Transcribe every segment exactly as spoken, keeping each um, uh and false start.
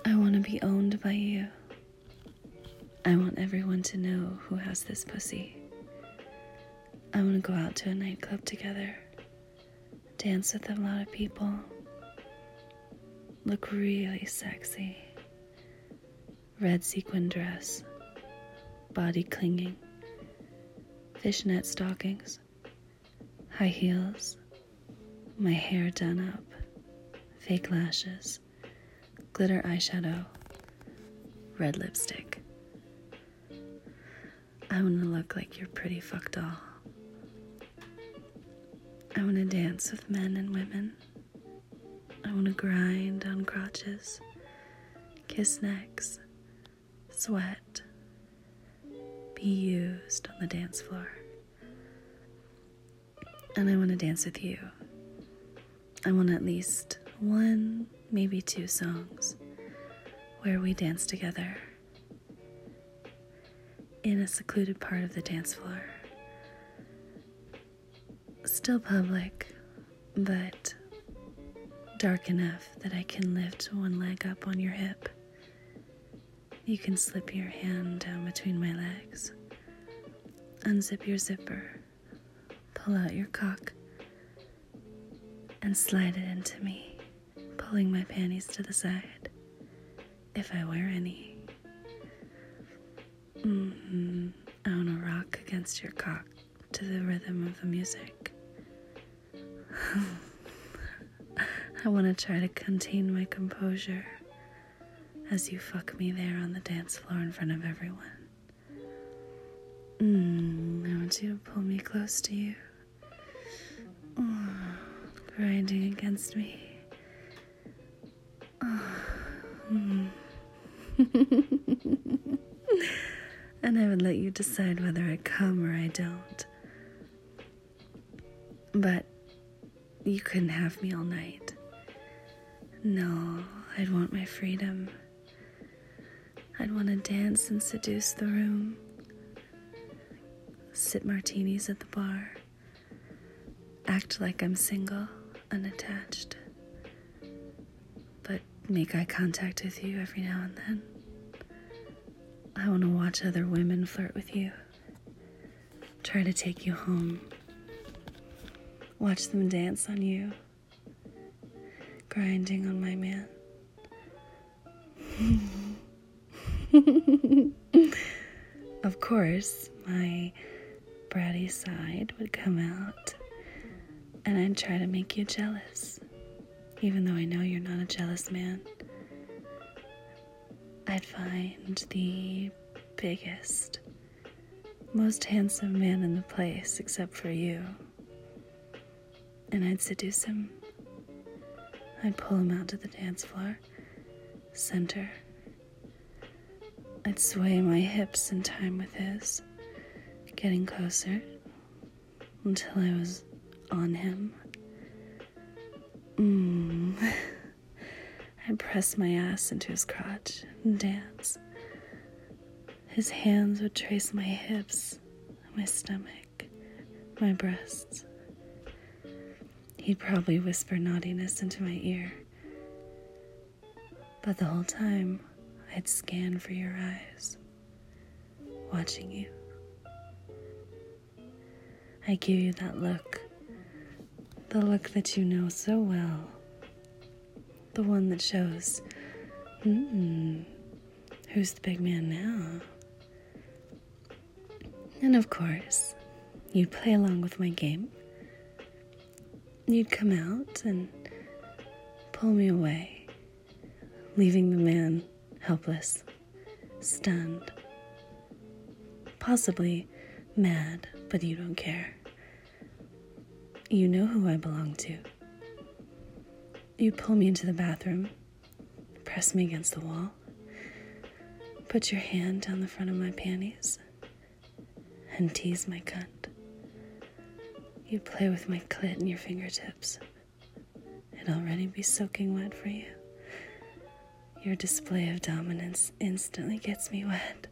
I want to be owned by you. I want everyone to know who has this pussy. I want to go out to a nightclub together, dance with a lot of people, look really sexy, red sequin dress, body clinging, fishnet stockings, high heels, my hair done up, fake lashes, glitter eyeshadow, red lipstick. I want to look like your pretty fuck doll. I want to dance with men and women. I want to grind on crotches, kiss necks, sweat, be used on the dance floor. And I want to dance with you. I want at least one, maybe two songs where we dance together in a secluded part of the dance floor. Still public, but dark enough that I can lift one leg up on your hip. You can slip your hand down between my legs, unzip your zipper, pull out your cock, and slide it into me, pulling my panties to the side, if I wear any. Mm-hmm. I want to rock against your cock to the rhythm of the music. I want to try to contain my composure as you fuck me there on the dance floor in front of everyone. Mm, I want you to pull me close to you, oh, grinding against me. Oh, mm. And I would let you decide whether I come or I don't. But you couldn't have me all night. No, I'd want my freedom. I'd want to dance and seduce the room, sip martinis at the bar, act like I'm single, unattached, but make eye contact with you every now and then. I want to watch other women flirt with you, try to take you home, watch them dance on you, grinding on my man. Of course, my bratty side would come out, and I'd try to make you jealous, even though I know you're not a jealous man. I'd find the biggest, most handsome man in the place except for you, and I'd seduce him. I'd pull him out to the dance floor, center. I'd sway my hips in time with his, getting closer until I was on him. Mmm. I'd press my ass into his crotch and dance. His hands would trace my hips, my stomach, my breasts. He'd probably whisper naughtiness into my ear. But the whole time, I'd scan for your eyes, watching you. I give you that look, the look that you know so well, the one that shows, hmm, who's the big man now? And of course, you'd play along with my game. You'd come out and pull me away, leaving the man helpless, stunned, possibly mad, but you don't care. You know who I belong to. You pull me into the bathroom, press me against the wall, put your hand down the front of my panties, and tease my cunt. You play with my clit in your fingertips. It'd already be soaking wet for you. Your display of dominance instantly gets me wet.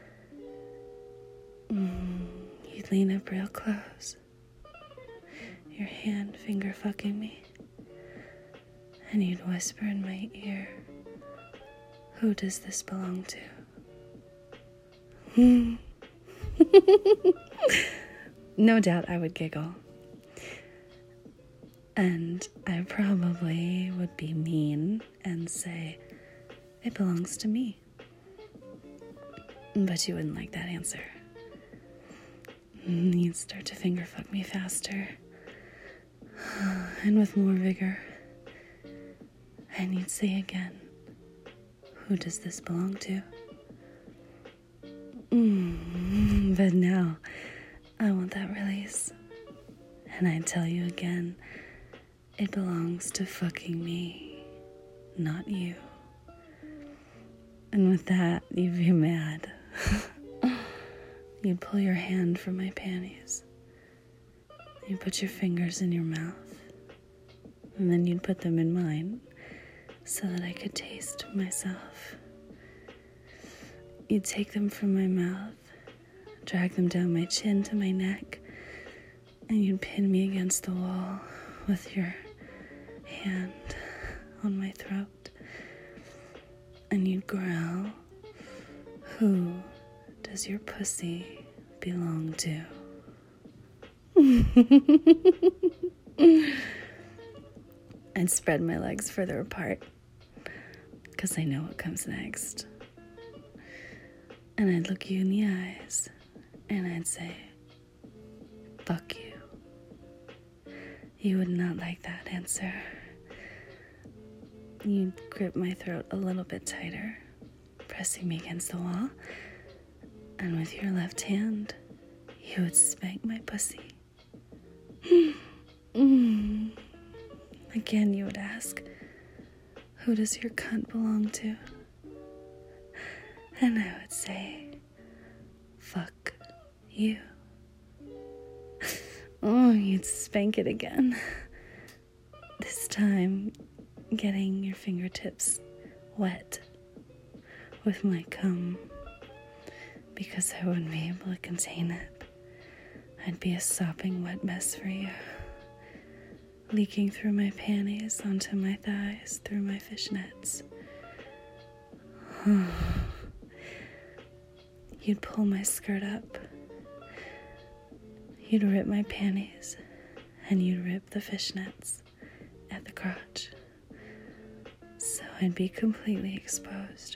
Mm, you'd lean up real close, your hand finger fucking me, and you'd whisper in my ear, Who does this belong to? Hmm. No doubt I would giggle. And I probably would be mean and say, it belongs to me. But you wouldn't like that answer. You'd start to finger fuck me faster. And with more vigor. And you'd say again, who does this belong to? Mm, but now, I want that release. And I'd tell you again, it belongs to fucking me, not you. And with that, you'd be mad. You'd pull your hand from my panties. You'd put your fingers in your mouth. And then you'd put them in mine so that I could taste myself. You'd take them from my mouth, drag them down my chin to my neck, and you'd pin me against the wall with your hand on my throat. And you'd growl, who does your pussy belong to? I'd spread my legs further apart, because I know what comes next. And I'd look you in the eyes, and I'd say, fuck you. You would not like that answer. You'd grip my throat a little bit tighter, pressing me against the wall, and with your left hand, you would spank my pussy. Mm. Again, you would ask, who does your cunt belong to? And I would say, fuck you. Oh, you'd spank it again. This time, getting your fingertips wet with my cum, because I wouldn't be able to contain it. I'd be a sopping wet mess for you, leaking through my panties onto my thighs through my fishnets. You'd pull my skirt up. You'd rip my panties, and you'd rip the fishnets at the crotch. So I'd be completely exposed.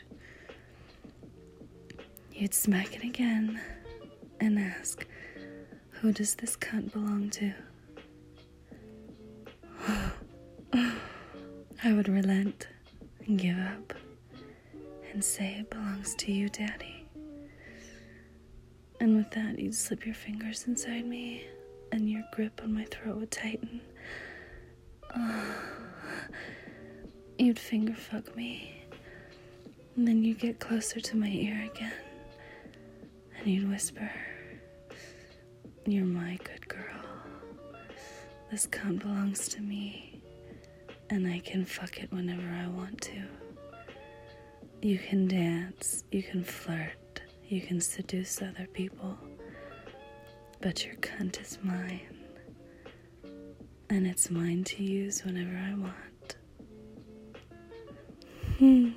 You'd smack it again and ask, who does this cunt belong to? I would relent and give up and say it belongs to you, Daddy. And with that, you'd slip your fingers inside me and your grip on my throat would tighten. Oh. You'd finger fuck me, and then you'd get closer to my ear again, and you'd whisper, you're my good girl. This cunt belongs to me, and I can fuck it whenever I want to. You can dance, you can flirt, you can seduce other people, but your cunt is mine, and it's mine to use whenever I want. And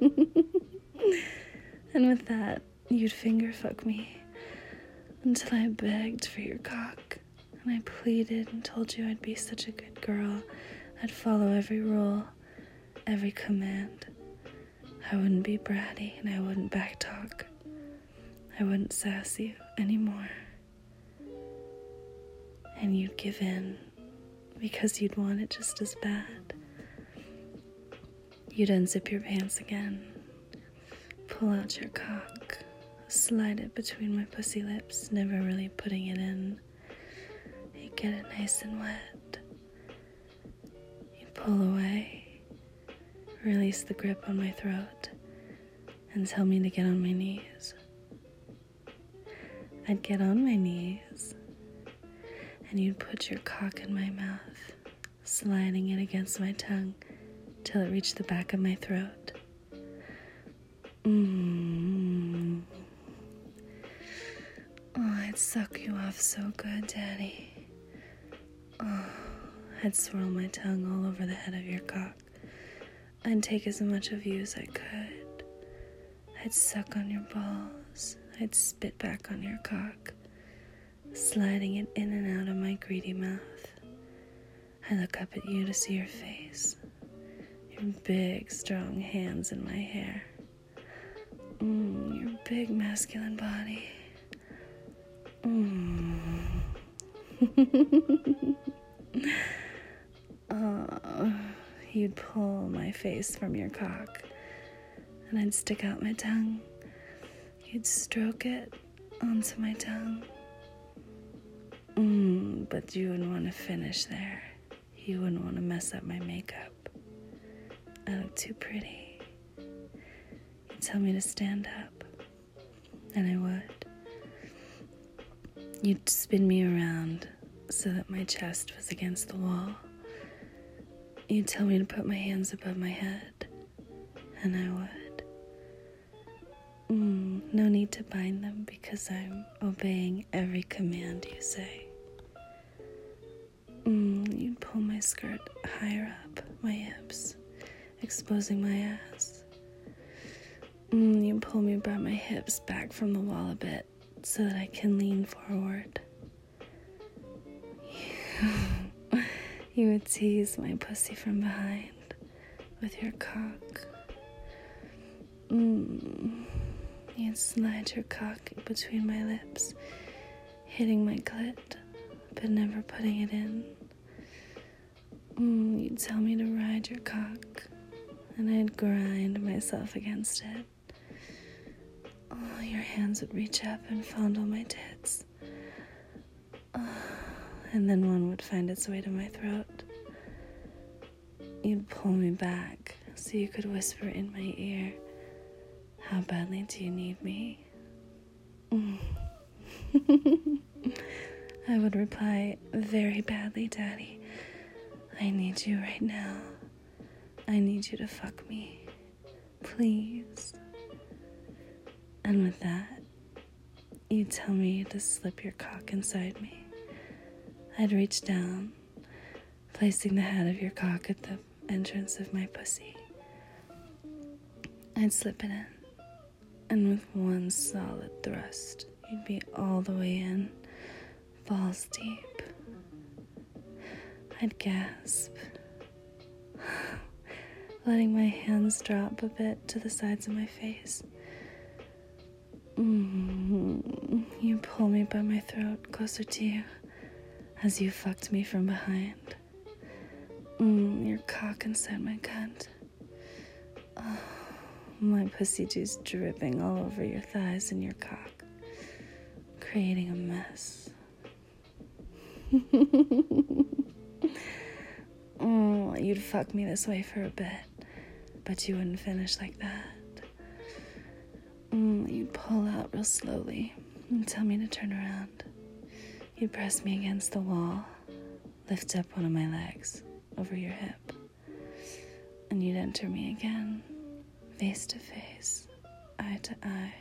with that, you'd finger fuck me until I begged for your cock, and I pleaded and told you I'd be such a good girl, I'd follow every rule, every command. I wouldn't be bratty, and I wouldn't backtalk. I wouldn't sass you anymore. And you'd give in, because you'd want it just as bad. You'd unzip your pants again, pull out your cock, slide it between my pussy lips, never really putting it in. You'd get it nice and wet. You'd pull away, release the grip on my throat, and tell me to get on my knees. I'd get on my knees, and you'd put your cock in my mouth, sliding it against my tongue, till it reached the back of my throat. Mmm. Oh, I'd suck you off so good, Daddy. Oh, I'd swirl my tongue all over the head of your cock. I'd take as much of you as I could. I'd suck on your balls. I'd spit back on your cock, sliding it in and out of my greedy mouth. I look up at you to see your face, your big, strong hands in my hair, mm, your big, masculine body. Mm. Oh, you'd pull my face from your cock, and I'd stick out my tongue. You'd stroke it onto my tongue. Mm, but you wouldn't want to finish there. You wouldn't want to mess up my makeup. I look too pretty. You'd tell me to stand up, and I would. You'd spin me around so that my chest was against the wall. You'd tell me to put my hands above my head, and I would. Mm, no need to bind them because I'm obeying every command you say. Mm, you'd pull my skirt higher up my hips, exposing my ass. Mm, you'd pull me by my hips back from the wall a bit so that I can lean forward. You would tease my pussy from behind with your cock. Mm. You'd slide your cock between my lips, hitting my clit, but never putting it in. Mm. You'd tell me to ride your cock, and I'd grind myself against it. Oh, your hands would reach up and fondle my tits. Oh, and then one would find its way to my throat. You'd pull me back so you could whisper in my ear, "How badly do you need me?" Mm. I would reply, "Very badly, Daddy. I need you right now. I need you to fuck me. Please." And with that, you'd tell me to slip your cock inside me. I'd reach down, placing the head of your cock at the entrance of my pussy. I'd slip it in, and with one solid thrust, you'd be all the way in, balls deep. I'd gasp, letting my hands drop a bit to the sides of my face. Mm, you pull me by my throat closer to you as you fucked me from behind. Mm, your cock inside my cunt. Oh, my pussy juice dripping all over your thighs and your cock, creating a mess. Oh, you'd fuck me this way for a bit, but you wouldn't finish like that. Mm, you'd pull out real slowly and tell me to turn around. You'd press me against the wall, lift up one of my legs over your hip, and you'd enter me again, face to face, eye to eye.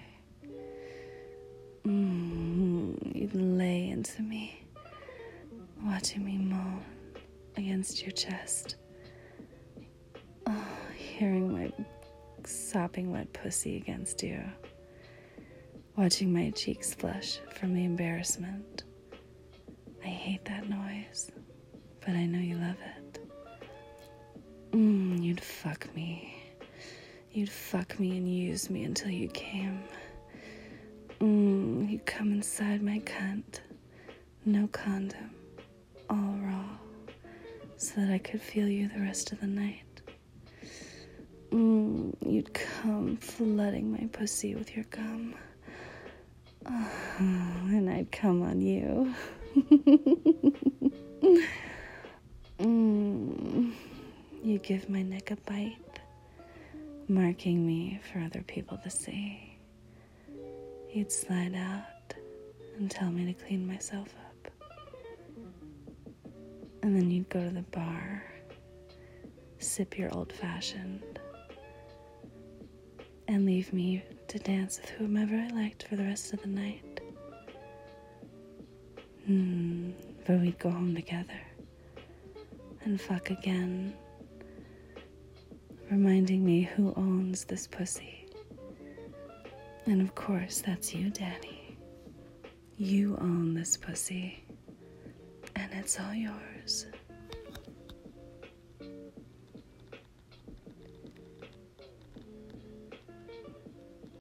Mm, you'd lay into me, watching me moan against your chest. Oh, hearing my sopping wet pussy against you, watching my cheeks flush from the embarrassment. I hate that noise, but I know you love it. Mm, you'd fuck me. You'd fuck me and use me until you came. Mm, you'd come inside my cunt, no condom, all raw, so that I could feel you the rest of the night. Mm, you'd come flooding my pussy with your gum. Oh, and I'd come on you. mm, you'd give my neck a bite, marking me for other people to see. You'd slide out and tell me to clean myself up. And then you'd go to the bar, sip your old-fashioned, and leave me to dance with whomever I liked for the rest of the night. Hmm, but we'd go home together and fuck again, reminding me who owns this pussy. And of course, that's you, Danny. You own this pussy, and it's all yours.